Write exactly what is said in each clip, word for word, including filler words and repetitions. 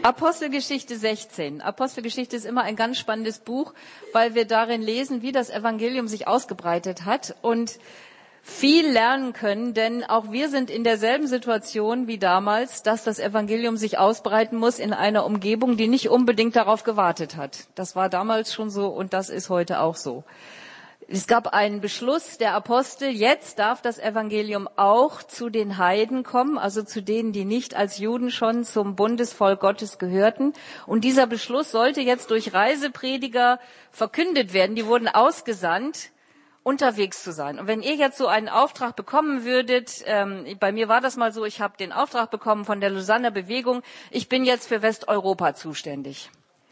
Apostelgeschichte sechzehn. Apostelgeschichte ist immer ein ganz spannendes Buch, weil wir darin lesen, wie das Evangelium sich ausgebreitet hat und viel lernen können, denn auch wir sind in derselben Situation wie damals, dass das Evangelium sich ausbreiten muss in einer Umgebung, die nicht unbedingt darauf gewartet hat. Das war damals schon so und das ist heute auch so. Es gab einen Beschluss der Apostel, jetzt darf das Evangelium auch zu den Heiden kommen, also zu denen, die nicht als Juden schon zum Bundesvolk Gottes gehörten. Und dieser Beschluss sollte jetzt durch Reiseprediger verkündet werden. Die wurden ausgesandt, unterwegs zu sein. Und wenn ihr jetzt so einen Auftrag bekommen würdet, ähm, bei mir war das mal so, ich habe den Auftrag bekommen von der Lausanner Bewegung, ich bin jetzt für Westeuropa zuständig.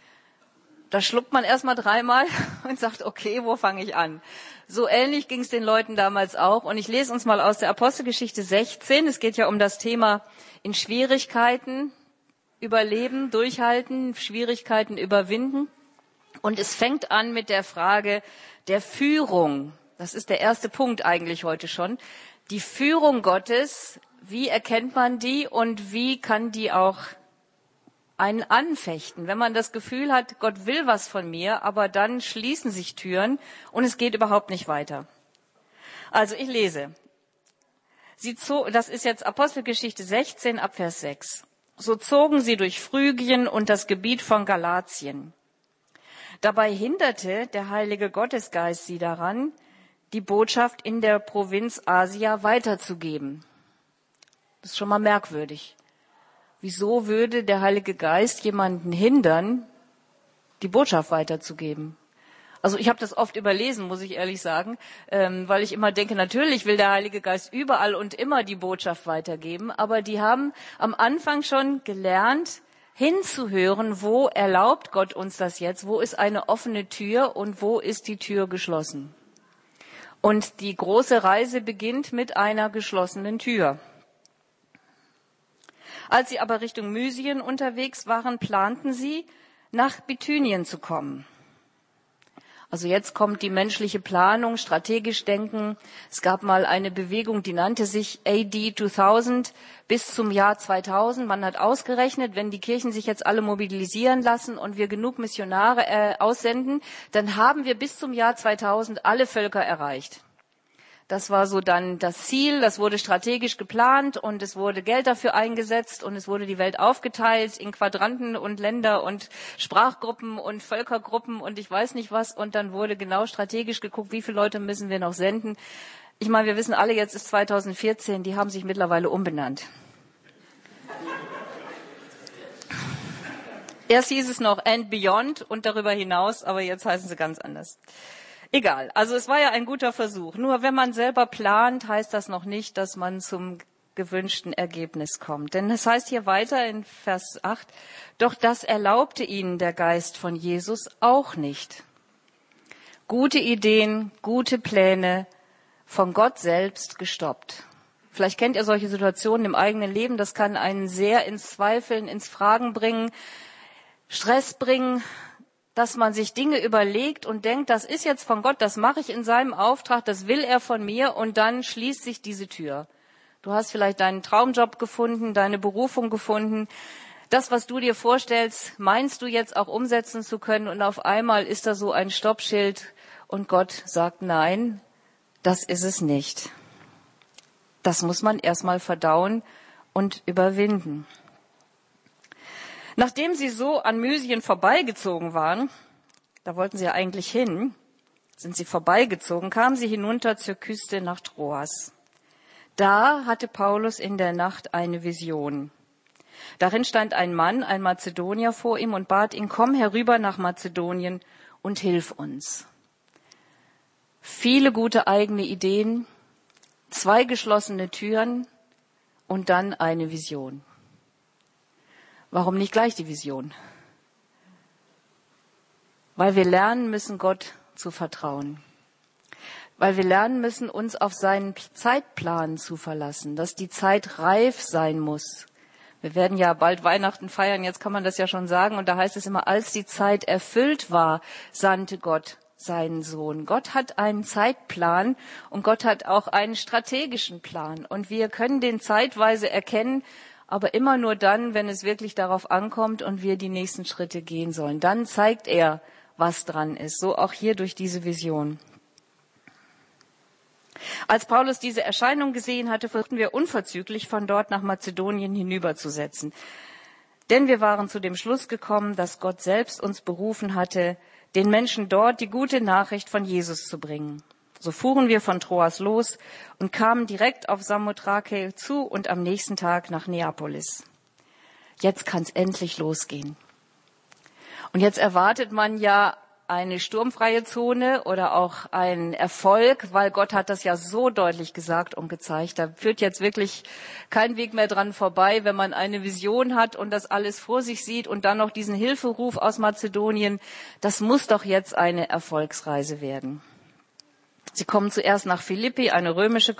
Da schluckt man erstmal dreimal und sagt, okay, wo fange ich an? So ähnlich ging es den Leuten damals auch. Und ich lese uns mal aus der Apostelgeschichte sechzehn. Es geht ja um das Thema in Schwierigkeiten überleben, durchhalten, Schwierigkeiten überwinden. Und es fängt an mit der Frage der Führung. Das ist der erste Punkt eigentlich heute schon. Die Führung Gottes, wie erkennt man die und wie kann die auch einen anfechten, wenn man das Gefühl hat, Gott will was von mir, aber dann schließen sich Türen und es geht überhaupt nicht weiter. Also ich lese. Sie zog, das ist jetzt Apostelgeschichte sechzehn ab Vers sechs. So zogen sie durch Phrygien und das Gebiet von Galatien. Dabei hinderte der Heilige Gottesgeist sie daran, die Botschaft in der Provinz Asia weiterzugeben. Das ist schon mal merkwürdig. Wieso würde der Heilige Geist jemanden hindern, die Botschaft weiterzugeben? Also ich habe das oft überlesen, muss ich ehrlich sagen, ähm, weil ich immer denke, natürlich will der Heilige Geist überall und immer die Botschaft weitergeben, aber die haben am Anfang schon gelernt, hinzuhören, wo erlaubt Gott uns das jetzt, wo ist eine offene Tür und wo ist die Tür geschlossen. Und die große Reise beginnt mit einer geschlossenen Tür. Als sie aber Richtung Mysien unterwegs waren, planten sie, nach Bithynien zu kommen. Also jetzt kommt die menschliche Planung, strategisch denken. Es gab mal eine Bewegung, die nannte sich A D zweitausend bis zum Jahr zweitausend. Man hat ausgerechnet, wenn die Kirchen sich jetzt alle mobilisieren lassen und wir genug Missionare äh, aussenden, dann haben wir bis zum Jahr zweitausend alle Völker erreicht. Das war so dann das Ziel, das wurde strategisch geplant und es wurde Geld dafür eingesetzt und es wurde die Welt aufgeteilt in Quadranten und Länder und Sprachgruppen und Völkergruppen und ich weiß nicht was und dann wurde genau strategisch geguckt, wie viele Leute müssen wir noch senden. Ich meine, wir wissen alle, jetzt ist zweitausendvierzehn, die haben sich mittlerweile umbenannt. Erst hieß es noch and beyond und darüber hinaus, aber jetzt heißen sie ganz anders. Egal, also es war ja ein guter Versuch. Nur wenn man selber plant, heißt das noch nicht, dass man zum gewünschten Ergebnis kommt. Denn es heißt hier weiter in Vers acht, doch das erlaubte ihnen der Geist von Jesus auch nicht. Gute Ideen, gute Pläne, von Gott selbst gestoppt. Vielleicht kennt ihr solche Situationen im eigenen Leben, das kann einen sehr ins Zweifeln, ins Fragen bringen, Stress bringen, dass man sich Dinge überlegt und denkt, das ist jetzt von Gott, das mache ich in seinem Auftrag, das will er von mir und dann schließt sich diese Tür. Du hast vielleicht deinen Traumjob gefunden, deine Berufung gefunden. Das, was du dir vorstellst, meinst du jetzt auch umsetzen zu können und auf einmal ist da so ein Stoppschild und Gott sagt, nein, das ist es nicht. Das muss man erstmal verdauen und überwinden. Nachdem sie so an Mysien vorbeigezogen waren, da wollten sie ja eigentlich hin, sind sie vorbeigezogen, kamen sie hinunter zur Küste nach Troas. Da hatte Paulus in der Nacht eine Vision. Darin stand ein Mann, ein Mazedonier, vor ihm und bat ihn, komm herüber nach Mazedonien und hilf uns. Viele gute eigene Ideen, zwei geschlossene Türen und dann eine Vision. Warum nicht gleich die Vision? Weil wir lernen müssen, Gott zu vertrauen. Weil wir lernen müssen, uns auf seinen Zeitplan zu verlassen, dass die Zeit reif sein muss. Wir werden ja bald Weihnachten feiern, jetzt kann man das ja schon sagen. Und da heißt es immer, als die Zeit erfüllt war, sandte Gott seinen Sohn. Gott hat einen Zeitplan und Gott hat auch einen strategischen Plan. Und wir können den zeitweise erkennen aber immer nur dann, wenn es wirklich darauf ankommt und wir die nächsten Schritte gehen sollen. Dann zeigt er, was dran ist. So auch hier durch diese Vision. Als Paulus diese Erscheinung gesehen hatte, versuchten wir unverzüglich von dort nach Mazedonien hinüberzusetzen. Denn wir waren zu dem Schluss gekommen, dass Gott selbst uns berufen hatte, den Menschen dort die gute Nachricht von Jesus zu bringen. So fuhren wir von Troas los und kamen direkt auf Samothrake zu und am nächsten Tag nach Neapolis. Jetzt kann es endlich losgehen. Und jetzt erwartet man ja eine sturmfreie Zone oder auch einen Erfolg, weil Gott hat das ja so deutlich gesagt und gezeigt. Da führt jetzt wirklich kein Weg mehr dran vorbei, wenn man eine Vision hat und das alles vor sich sieht und dann noch diesen Hilferuf aus Mazedonien. Das muss doch jetzt eine Erfolgsreise werden. Sie kommen zuerst nach Philippi, eine römische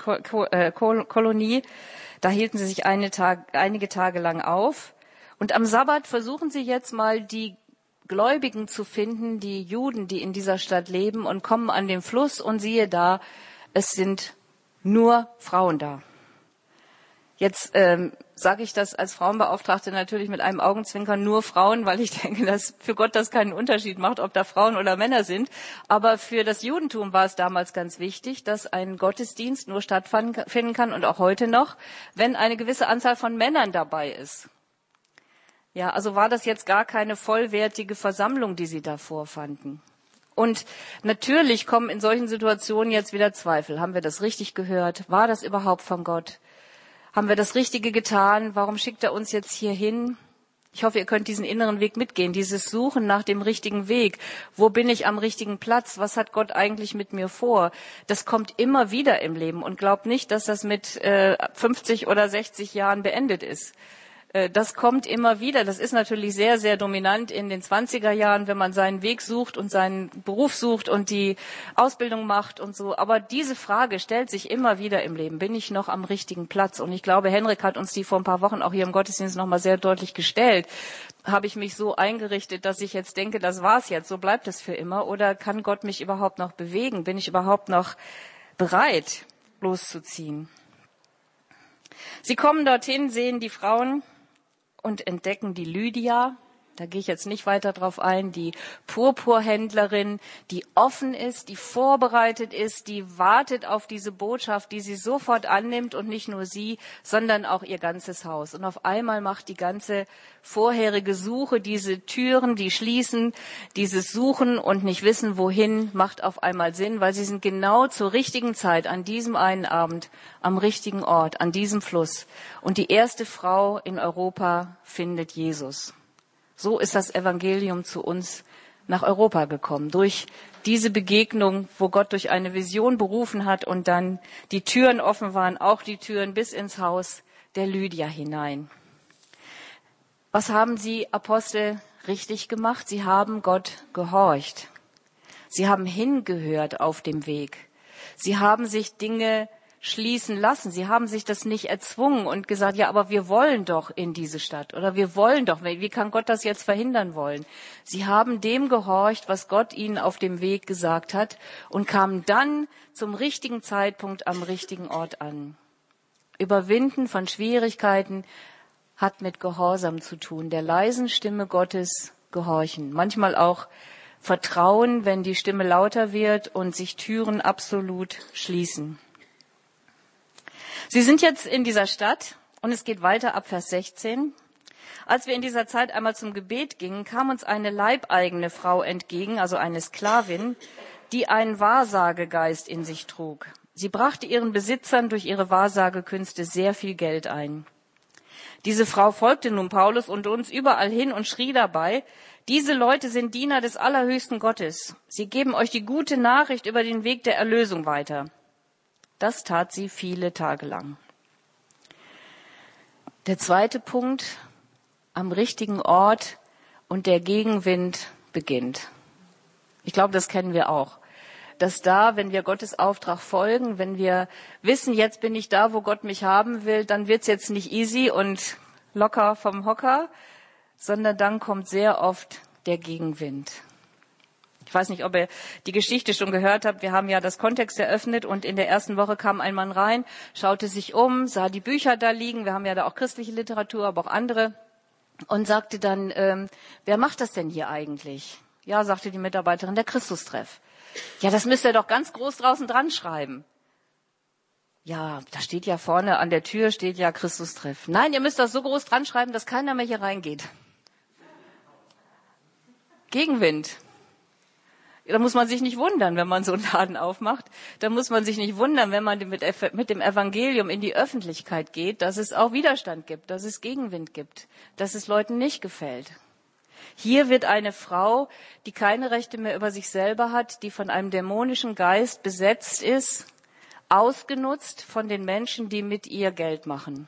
Kolonie. Da hielten sie sich eine Tag, einige Tage lang auf. Und am Sabbat versuchen sie jetzt mal die Gläubigen zu finden, die Juden, die in dieser Stadt leben, und kommen an den Fluss und siehe da, es sind nur Frauen da. Jetzt ähm, sage ich das als Frauenbeauftragte natürlich mit einem Augenzwinkern, nur Frauen, weil ich denke, dass für Gott das keinen Unterschied macht, ob da Frauen oder Männer sind. Aber für das Judentum war es damals ganz wichtig, dass ein Gottesdienst nur stattfinden kann und auch heute noch, wenn eine gewisse Anzahl von Männern dabei ist. Ja, also war das jetzt gar keine vollwertige Versammlung, die sie da vorfanden. Und natürlich kommen in solchen Situationen jetzt wieder Zweifel. Haben wir das richtig gehört? War das überhaupt von Gott? Haben wir das Richtige getan? Warum schickt er uns jetzt hier hin? Ich hoffe, ihr könnt diesen inneren Weg mitgehen, dieses Suchen nach dem richtigen Weg. Wo bin ich am richtigen Platz? Was hat Gott eigentlich mit mir vor? Das kommt immer wieder im Leben und glaubt nicht, dass das mit äh, fünfzig oder sechzig Jahren beendet ist. Das kommt immer wieder. Das ist natürlich sehr, sehr dominant in den zwanziger Jahren, wenn man seinen Weg sucht und seinen Beruf sucht und die Ausbildung macht und so. Aber diese Frage stellt sich immer wieder im Leben. Bin ich noch am richtigen Platz? Und ich glaube, Henrik hat uns die vor ein paar Wochen auch hier im Gottesdienst nochmal sehr deutlich gestellt. Habe ich mich so eingerichtet, dass ich jetzt denke, das war's jetzt, so bleibt es für immer? Oder kann Gott mich überhaupt noch bewegen? Bin ich überhaupt noch bereit, loszuziehen? Sie kommen dorthin, sehen die Frauen und entdecken die Lydia, da gehe ich jetzt nicht weiter drauf ein, die Purpurhändlerin, die offen ist, die vorbereitet ist, die wartet auf diese Botschaft, die sie sofort annimmt und nicht nur sie, sondern auch ihr ganzes Haus. Und auf einmal macht die ganze vorherige Suche, diese Türen, die schließen, dieses Suchen und nicht wissen, wohin, macht auf einmal Sinn, weil sie sind genau zur richtigen Zeit, an diesem einen Abend, am richtigen Ort, an diesem Fluss. Und die erste Frau in Europa findet Jesus. So ist das Evangelium zu uns nach Europa gekommen, durch diese Begegnung, wo Gott durch eine Vision berufen hat und dann die Türen offen waren, auch die Türen bis ins Haus der Lydia hinein. Was haben Sie Apostel richtig gemacht? Sie haben Gott gehorcht. Sie haben hingehört auf dem Weg. Sie haben sich Dinge schließen lassen. Sie haben sich das nicht erzwungen und gesagt, ja, aber wir wollen doch in diese Stadt oder wir wollen doch, wie kann Gott das jetzt verhindern wollen? Sie haben dem gehorcht, was Gott ihnen auf dem Weg gesagt hat und kamen dann zum richtigen Zeitpunkt am richtigen Ort an. Überwinden von Schwierigkeiten hat mit Gehorsam zu tun, der leisen Stimme Gottes gehorchen. Manchmal auch Vertrauen, wenn die Stimme lauter wird und sich Türen absolut schließen. Sie sind jetzt in dieser Stadt und es geht weiter ab Vers sechzehn. Als wir in dieser Zeit einmal zum Gebet gingen, kam uns eine leibeigene Frau entgegen, also eine Sklavin, die einen Wahrsagegeist in sich trug. Sie brachte ihren Besitzern durch ihre Wahrsagekünste sehr viel Geld ein. Diese Frau folgte nun Paulus und uns überall hin und schrie dabei, diese Leute sind Diener des allerhöchsten Gottes. Sie geben euch die gute Nachricht über den Weg der Erlösung weiter. Das tat sie viele Tage lang. Der zweite Punkt, am richtigen Ort und der Gegenwind beginnt. Ich glaube, das kennen wir auch. Dass da, wenn wir Gottes Auftrag folgen, wenn wir wissen, jetzt bin ich da, wo Gott mich haben will, dann wird's jetzt nicht easy und locker vom Hocker, sondern dann kommt sehr oft der Gegenwind. Ich weiß nicht, ob ihr die Geschichte schon gehört habt. Wir haben ja das Kontext eröffnet und in der ersten Woche kam ein Mann rein, schaute sich um, sah die Bücher da liegen. Wir haben ja da auch christliche Literatur, aber auch andere. Und sagte dann, ähm, wer macht das denn hier eigentlich? Ja, sagte die Mitarbeiterin, der Christustreff. Ja, das müsst ihr doch ganz groß draußen dran schreiben. Ja, da steht ja vorne an der Tür, steht ja Christustreff. Nein, ihr müsst das so groß dran schreiben, dass keiner mehr hier reingeht. Gegenwind. Da muss man sich nicht wundern, wenn man so einen Laden aufmacht. Da muss man sich nicht wundern, wenn man mit dem Evangelium in die Öffentlichkeit geht, dass es auch Widerstand gibt, dass es Gegenwind gibt, dass es Leuten nicht gefällt. Hier wird eine Frau, die keine Rechte mehr über sich selber hat, die von einem dämonischen Geist besetzt ist, ausgenutzt von den Menschen, die mit ihr Geld machen.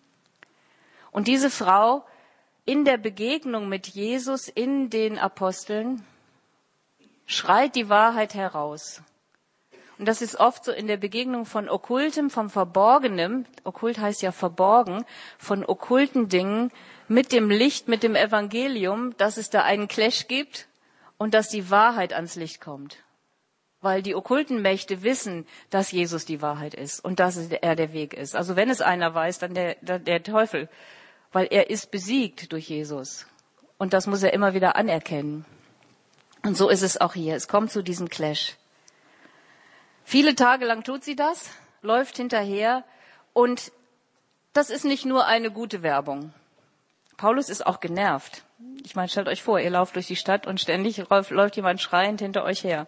Und diese Frau in der Begegnung mit Jesus in den Aposteln schreit die Wahrheit heraus. Und das ist oft so in der Begegnung von Okkultem, vom Verborgenem, okkult heißt ja verborgen, von okkulten Dingen mit dem Licht, mit dem Evangelium, dass es da einen Clash gibt und dass die Wahrheit ans Licht kommt. Weil die okkulten Mächte wissen, dass Jesus die Wahrheit ist und dass er der Weg ist. Also wenn es einer weiß, dann der, der, der Teufel, weil er ist besiegt durch Jesus. Und das muss er immer wieder anerkennen. Und so ist es auch hier. Es kommt zu diesem Clash. Viele Tage lang tut sie das, läuft hinterher und das ist nicht nur eine gute Werbung. Paulus ist auch genervt. Ich meine, stellt euch vor, ihr lauft durch die Stadt und ständig läuft, läuft jemand schreiend hinter euch her.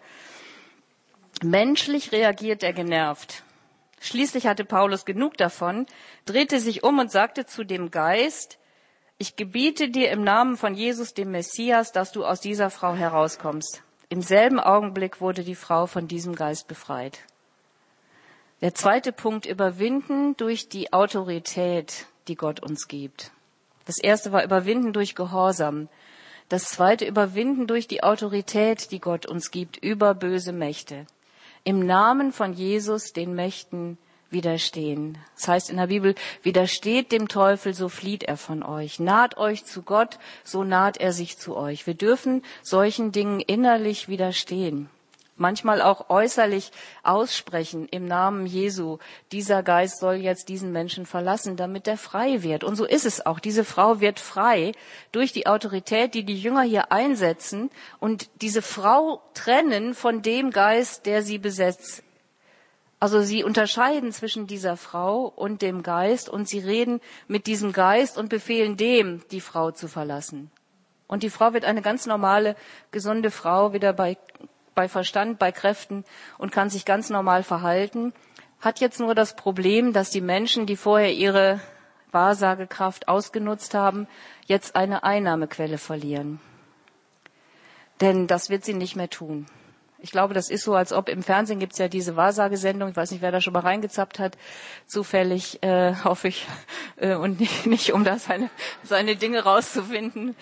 Menschlich reagiert er genervt. Schließlich hatte Paulus genug davon, drehte sich um und sagte zu dem Geist, ich gebiete dir im Namen von Jesus, dem Messias, dass du aus dieser Frau herauskommst. Im selben Augenblick wurde die Frau von diesem Geist befreit. Der zweite Punkt, überwinden durch die Autorität, die Gott uns gibt. Das erste war überwinden durch Gehorsam. Das zweite, überwinden durch die Autorität, die Gott uns gibt, über böse Mächte. Im Namen von Jesus den Mächten widerstehen. Das heißt in der Bibel, widersteht dem Teufel, so flieht er von euch. Naht euch zu Gott, so naht er sich zu euch. Wir dürfen solchen Dingen innerlich widerstehen. Manchmal auch äußerlich aussprechen im Namen Jesu. Dieser Geist soll jetzt diesen Menschen verlassen, damit er frei wird. Und so ist es auch. Diese Frau wird frei durch die Autorität, die die Jünger hier einsetzen und diese Frau trennen von dem Geist, der sie besetzt. Also sie unterscheiden zwischen dieser Frau und dem Geist und sie reden mit diesem Geist und befehlen dem, die Frau zu verlassen. Und die Frau wird eine ganz normale, gesunde Frau, wieder bei, bei Verstand, bei Kräften und kann sich ganz normal verhalten. Hat jetzt nur das Problem, dass die Menschen, die vorher ihre Wahrsagekraft ausgenutzt haben, jetzt eine Einnahmequelle verlieren. Denn das wird sie nicht mehr tun. Ich glaube, das ist so, als ob im Fernsehen gibt's ja diese Wahrsagesendung, ich weiß nicht, wer da schon mal reingezappt hat, zufällig, äh, hoffe ich, äh, und nicht, nicht um da seine, seine Dinge rauszufinden.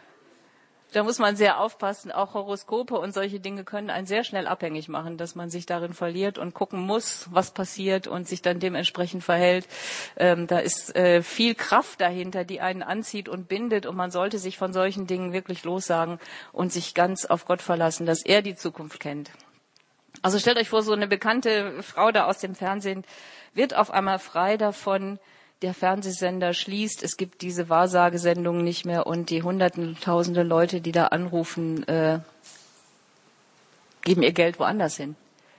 Da muss man sehr aufpassen. Auch Horoskope und solche Dinge können einen sehr schnell abhängig machen, dass man sich darin verliert und gucken muss, was passiert und sich dann dementsprechend verhält. Ähm, da ist äh, viel Kraft dahinter, die einen anzieht und bindet. Und man sollte sich von solchen Dingen wirklich lossagen und sich ganz auf Gott verlassen, dass er die Zukunft kennt. Also stellt euch vor, so eine bekannte Frau da aus dem Fernsehen wird auf einmal frei davon. Der Fernsehsender schließt, es gibt diese Wahrsagesendungen nicht mehr und die hunderten, tausende Leute, die da anrufen, äh, geben ihr Geld woanders hin.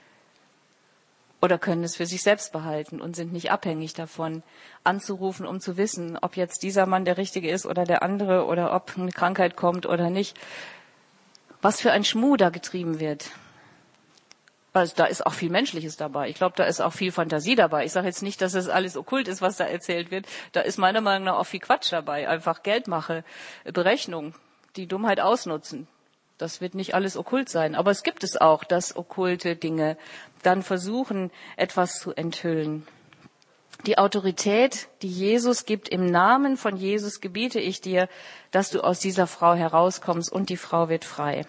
Oder können es für sich selbst behalten und sind nicht abhängig davon, anzurufen, um zu wissen, ob jetzt dieser Mann der Richtige ist oder der andere oder ob eine Krankheit kommt oder nicht. Was für ein Schmuh da getrieben wird. Also da ist auch viel Menschliches dabei. Ich glaube, da ist auch viel Fantasie dabei. Ich sage jetzt nicht, dass es alles okkult ist, was da erzählt wird. Da ist meiner Meinung nach auch viel Quatsch dabei. Einfach Geldmache, Berechnung, die Dummheit ausnutzen. Das wird nicht alles okkult sein. Aber es gibt es auch, dass okkulte Dinge dann versuchen, etwas zu enthüllen. Die Autorität, die Jesus gibt, im Namen von Jesus gebiete ich dir, dass du aus dieser Frau herauskommst und die Frau wird frei.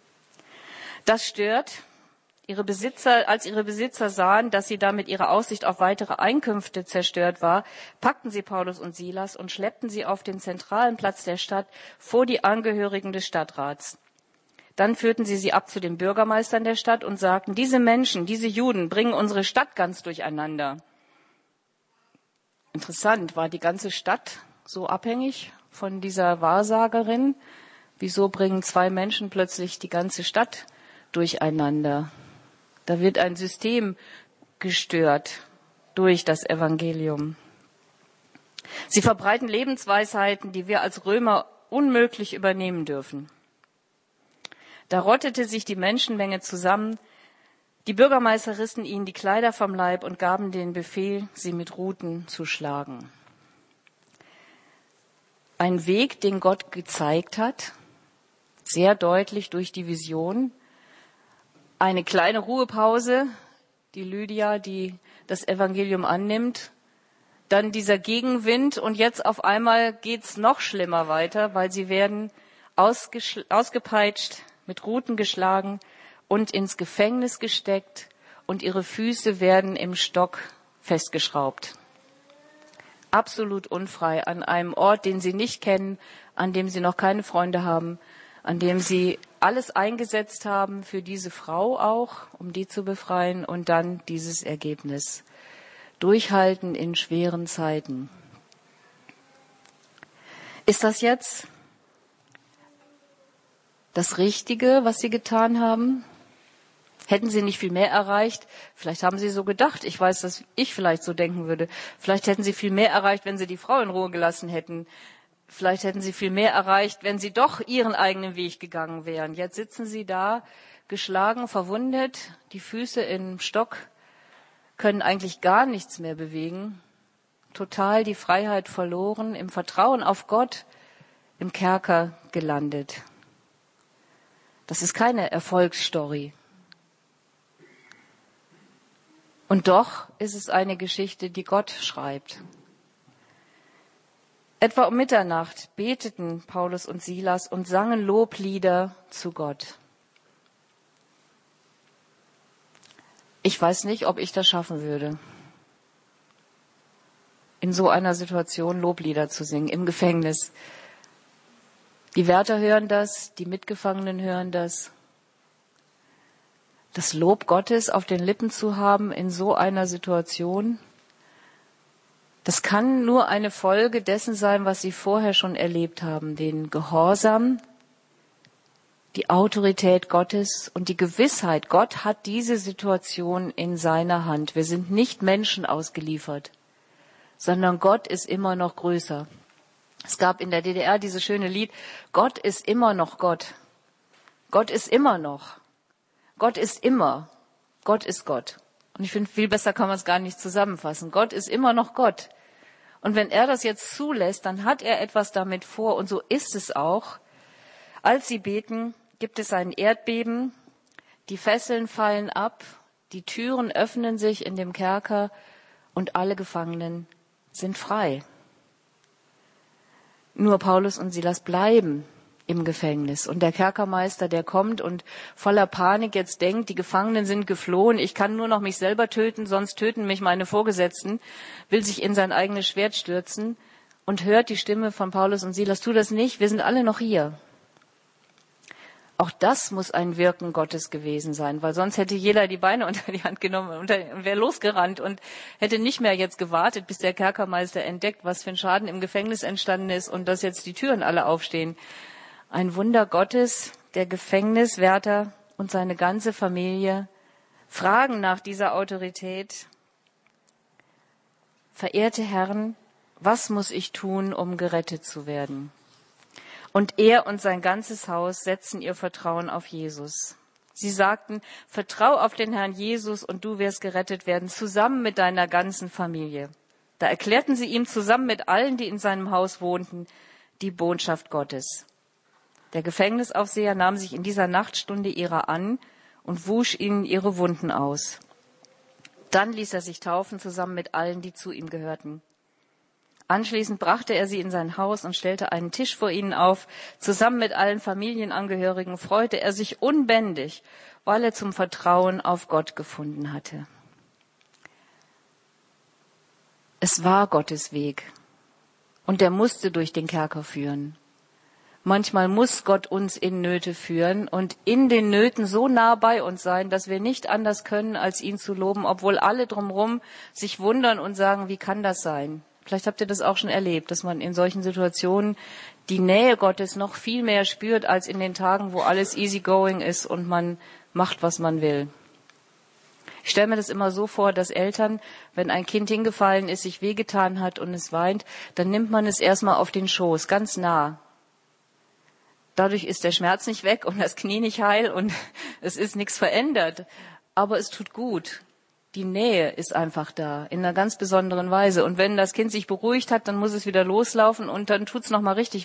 Das stört. Ihre Besitzer, als ihre Besitzer sahen, dass sie damit ihre Aussicht auf weitere Einkünfte zerstört war, packten sie Paulus und Silas und schleppten sie auf den zentralen Platz der Stadt vor die Angehörigen des Stadtrats. Dann führten sie sie ab zu den Bürgermeistern der Stadt und sagten, diese Menschen, diese Juden bringen unsere Stadt ganz durcheinander. Interessant, war die ganze Stadt so abhängig von dieser Wahrsagerin? Wieso bringen zwei Menschen plötzlich die ganze Stadt durcheinander? Da wird ein System gestört durch das Evangelium. Sie verbreiten Lebensweisheiten, die wir als Römer unmöglich übernehmen dürfen. Da rottete sich die Menschenmenge zusammen. Die Bürgermeister rissen ihnen die Kleider vom Leib und gaben den Befehl, sie mit Ruten zu schlagen. Ein Weg, den Gott gezeigt hat, sehr deutlich durch die Vision. Eine kleine Ruhepause, die Lydia, die das Evangelium annimmt. Dann dieser Gegenwind und jetzt auf einmal geht's noch schlimmer weiter, weil sie werden ausgepeitscht, mit Ruten geschlagen und ins Gefängnis gesteckt und ihre Füße werden im Stock festgeschraubt. Absolut unfrei an einem Ort, den sie nicht kennen, an dem sie noch keine Freunde haben, an dem sie alles eingesetzt haben für diese Frau auch, um die zu befreien und dann dieses Ergebnis. Durchhalten in schweren Zeiten. Ist das jetzt das Richtige, was sie getan haben? Hätten sie nicht viel mehr erreicht? Vielleicht haben sie so gedacht. Ich weiß, dass ich vielleicht so denken würde. Vielleicht hätten sie viel mehr erreicht, wenn sie die Frau in Ruhe gelassen hätten. Vielleicht hätten sie viel mehr erreicht, wenn sie doch ihren eigenen Weg gegangen wären. Jetzt sitzen sie da, geschlagen, verwundet, die Füße im Stock, können eigentlich gar nichts mehr bewegen. Total die Freiheit verloren, im Vertrauen auf Gott, im Kerker gelandet. Das ist keine Erfolgsstory. Und doch ist es eine Geschichte, die Gott schreibt. Etwa um Mitternacht beteten Paulus und Silas und sangen Loblieder zu Gott. Ich weiß nicht, ob ich das schaffen würde, in so einer Situation Loblieder zu singen, im Gefängnis. Die Wärter hören das, die Mitgefangenen hören das. Das Lob Gottes auf den Lippen zu haben in so einer Situation, das kann nur eine Folge dessen sein, was sie vorher schon erlebt haben, den Gehorsam, die Autorität Gottes und die Gewissheit, Gott hat diese Situation in seiner Hand. Wir sind nicht Menschen ausgeliefert, sondern Gott ist immer noch größer. Es gab in der D D R dieses schöne Lied, Gott ist immer noch Gott. Gott ist immer noch. Gott ist immer. Gott ist Gott. Und ich finde, viel besser kann man es gar nicht zusammenfassen. Gott ist immer noch Gott. Und wenn er das jetzt zulässt, dann hat er etwas damit vor. Und so ist es auch. Als sie beten, gibt es ein Erdbeben, die Fesseln fallen ab, die Türen öffnen sich in dem Kerker und alle Gefangenen sind frei. Nur Paulus und Silas bleiben im Gefängnis. Und der Kerkermeister, der kommt und voller Panik jetzt denkt, die Gefangenen sind geflohen, ich kann nur noch mich selber töten, sonst töten mich meine Vorgesetzten, will sich in sein eigenes Schwert stürzen und hört die Stimme von Paulus und Silas, tu das nicht, wir sind alle noch hier. Auch das muss ein Wirken Gottes gewesen sein, weil sonst hätte jeder die Beine unter die Hand genommen und wäre losgerannt und hätte nicht mehr jetzt gewartet, bis der Kerkermeister entdeckt, was für ein Schaden im Gefängnis entstanden ist und dass jetzt die Türen alle aufstehen. Ein Wunder Gottes, der Gefängniswärter und seine ganze Familie fragen nach dieser Autorität. Verehrte Herren, was muss ich tun, um gerettet zu werden? Und er und sein ganzes Haus setzen ihr Vertrauen auf Jesus. Sie sagten, vertrau auf den Herrn Jesus und du wirst gerettet werden, zusammen mit deiner ganzen Familie. Da erklärten sie ihm zusammen mit allen, die in seinem Haus wohnten, die Botschaft Gottes. Der Gefängnisaufseher nahm sich in dieser Nachtstunde ihrer an und wusch ihnen ihre Wunden aus. Dann ließ er sich taufen, zusammen mit allen, die zu ihm gehörten. Anschließend brachte er sie in sein Haus und stellte einen Tisch vor ihnen auf. Zusammen mit allen Familienangehörigen freute er sich unbändig, weil er zum Vertrauen auf Gott gefunden hatte. Es war Gottes Weg und er musste durch den Kerker führen, Manchmal muss Gott uns in Nöte führen und in den Nöten so nah bei uns sein, dass wir nicht anders können, als ihn zu loben, obwohl alle drumherum sich wundern und sagen, wie kann das sein? Vielleicht habt ihr das auch schon erlebt, dass man in solchen Situationen die Nähe Gottes noch viel mehr spürt, als in den Tagen, wo alles easy going ist und man macht, was man will. Ich stelle mir das immer so vor, dass Eltern, wenn ein Kind hingefallen ist, sich wehgetan hat und es weint, dann nimmt man es erstmal auf den Schoß, ganz nah. Dadurch ist der Schmerz nicht weg und das Knie nicht heil und es ist nichts verändert. Aber es tut gut. Die Nähe ist einfach da, in einer ganz besonderen Weise. Und wenn das Kind sich beruhigt hat, dann muss es wieder loslaufen und dann tut's noch mal richtig